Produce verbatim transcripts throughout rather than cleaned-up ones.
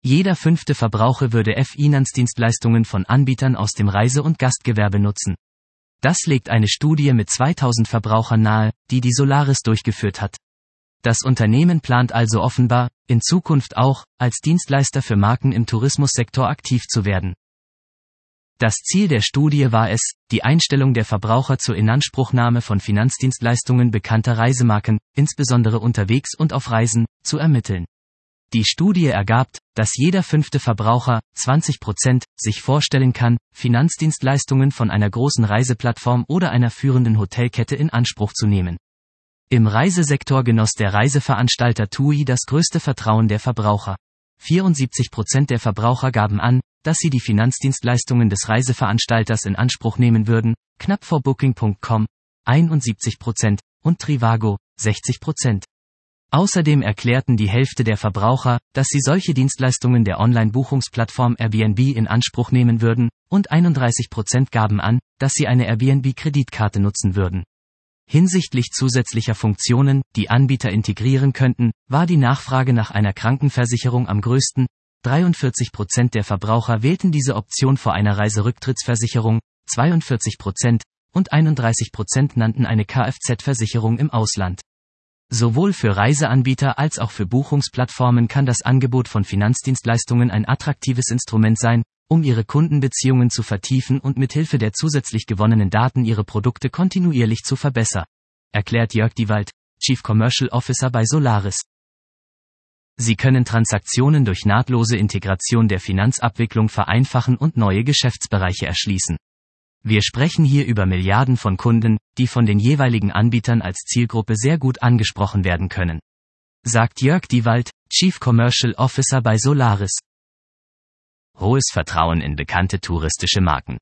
Jeder fünfte Verbraucher würde Finanzdienstleistungen von Anbietern aus dem Reise- und Gastgewerbe nutzen. Das legt eine Studie mit zweitausend Verbrauchern nahe, die die Solaris durchgeführt hat. Das Unternehmen plant also offenbar, in Zukunft auch, als Dienstleister für Marken im Tourismussektor aktiv zu werden. Das Ziel der Studie war es, die Einstellung der Verbraucher zur Inanspruchnahme von Finanzdienstleistungen bekannter Reisemarken, insbesondere unterwegs und auf Reisen, zu ermitteln. Die Studie ergab, dass jeder fünfte Verbraucher, zwanzig Prozent, sich vorstellen kann, Finanzdienstleistungen von einer großen Reiseplattform oder einer führenden Hotelkette in Anspruch zu nehmen. Im Reisesektor genoss der Reiseveranstalter T U I das größte Vertrauen der Verbraucher. vierundsiebzig Prozent der Verbraucher gaben an, dass sie die Finanzdienstleistungen des Reiseveranstalters in Anspruch nehmen würden, knapp vor Booking Punkt com, einundsiebzig Prozent, und Trivago, sechzig Prozent. Außerdem erklärten die Hälfte der Verbraucher, dass sie solche Dienstleistungen der Online-Buchungsplattform Airbnb in Anspruch nehmen würden, und einunddreißig Prozent gaben an, dass sie eine Airbnb-Kreditkarte nutzen würden. Hinsichtlich zusätzlicher Funktionen, die Anbieter integrieren könnten, war die Nachfrage nach einer Krankenversicherung am größten. dreiundvierzig Prozent der Verbraucher wählten diese Option vor einer Reiserücktrittsversicherung, zweiundvierzig Prozent, und einunddreißig Prozent nannten eine Kfz-Versicherung im Ausland. Sowohl für Reiseanbieter als auch für Buchungsplattformen kann das Angebot von Finanzdienstleistungen ein attraktives Instrument sein, um ihre Kundenbeziehungen zu vertiefen und mithilfe der zusätzlich gewonnenen Daten ihre Produkte kontinuierlich zu verbessern, erklärt Jörg Diewald, Chief Commercial Officer bei Solaris. Sie können Transaktionen durch nahtlose Integration der Finanzabwicklung vereinfachen und neue Geschäftsbereiche erschließen. Wir sprechen hier über Milliarden von Kunden, die von den jeweiligen Anbietern als Zielgruppe sehr gut angesprochen werden können, sagt Jörg Diewald, Chief Commercial Officer bei Solaris. Hohes Vertrauen in bekannte touristische Marken.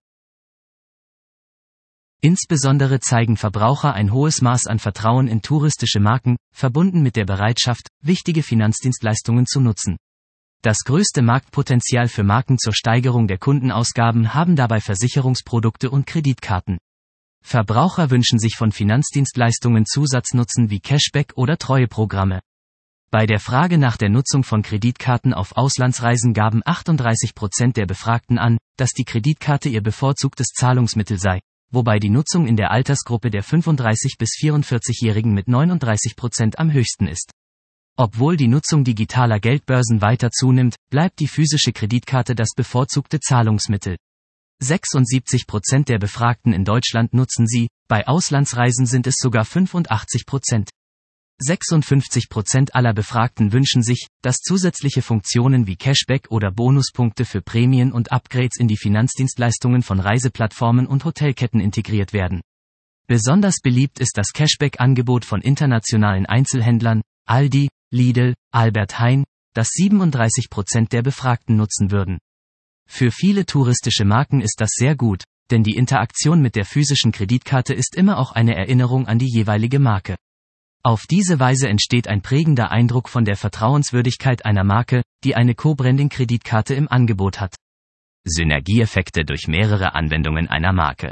Insbesondere zeigen Verbraucher ein hohes Maß an Vertrauen in touristische Marken, verbunden mit der Bereitschaft, wichtige Finanzdienstleistungen zu nutzen. Das größte Marktpotenzial für Marken zur Steigerung der Kundenausgaben haben dabei Versicherungsprodukte und Kreditkarten. Verbraucher wünschen sich von Finanzdienstleistungen Zusatznutzen wie Cashback oder Treueprogramme. Bei der Frage nach der Nutzung von Kreditkarten auf Auslandsreisen gaben achtunddreißig Prozent der Befragten an, dass die Kreditkarte ihr bevorzugtes Zahlungsmittel sei, wobei die Nutzung in der Altersgruppe der fünfunddreißig- bis vierundvierzig-Jährigen mit neununddreißig Prozent am höchsten ist. Obwohl die Nutzung digitaler Geldbörsen weiter zunimmt, bleibt die physische Kreditkarte das bevorzugte Zahlungsmittel. sechsundsiebzig Prozent der Befragten in Deutschland nutzen sie, bei Auslandsreisen sind es sogar fünfundachtzig Prozent. sechsundfünfzig Prozent aller Befragten wünschen sich, dass zusätzliche Funktionen wie Cashback oder Bonuspunkte für Prämien und Upgrades in die Finanzdienstleistungen von Reiseplattformen und Hotelketten integriert werden. Besonders beliebt ist das Cashback-Angebot von internationalen Einzelhändlern, Aldi, Lidl, Albert Heijn, das siebenunddreißig Prozent der Befragten nutzen würden. Für viele touristische Marken ist das sehr gut, denn die Interaktion mit der physischen Kreditkarte ist immer auch eine Erinnerung an die jeweilige Marke. Auf diese Weise entsteht ein prägender Eindruck von der Vertrauenswürdigkeit einer Marke, die eine Co-Branding-Kreditkarte im Angebot hat. Synergieeffekte durch mehrere Anwendungen einer Marke.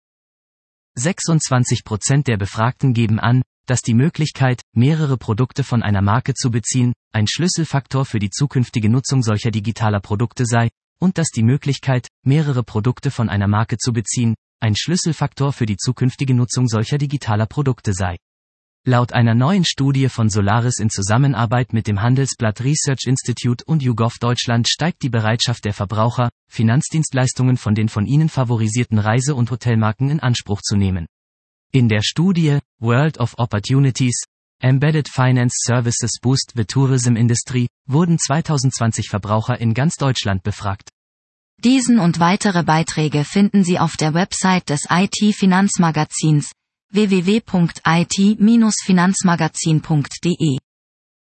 sechsundzwanzig Prozent der Befragten geben an, dass die Möglichkeit, mehrere Produkte von einer Marke zu beziehen, ein Schlüsselfaktor für die zukünftige Nutzung solcher digitaler Produkte sei, und dass die Möglichkeit, mehrere Produkte von einer Marke zu beziehen, ein Schlüsselfaktor für die zukünftige Nutzung solcher digitaler Produkte sei. Laut einer neuen Studie von Solaris in Zusammenarbeit mit dem Handelsblatt Research Institute und YouGov Deutschland steigt die Bereitschaft der Verbraucher, Finanzdienstleistungen von den von ihnen favorisierten Reise- und Hotelmarken in Anspruch zu nehmen. In der Studie World of Opportunities, Embedded Finance Services Boost the Tourism Industry wurden zweitausendzwanzig Verbraucher in ganz Deutschland befragt. Diesen und weitere Beiträge finden Sie auf der Website des I T-Finanzmagazins w w w punkt i t Bindestrich finanzmagazin punkt d e.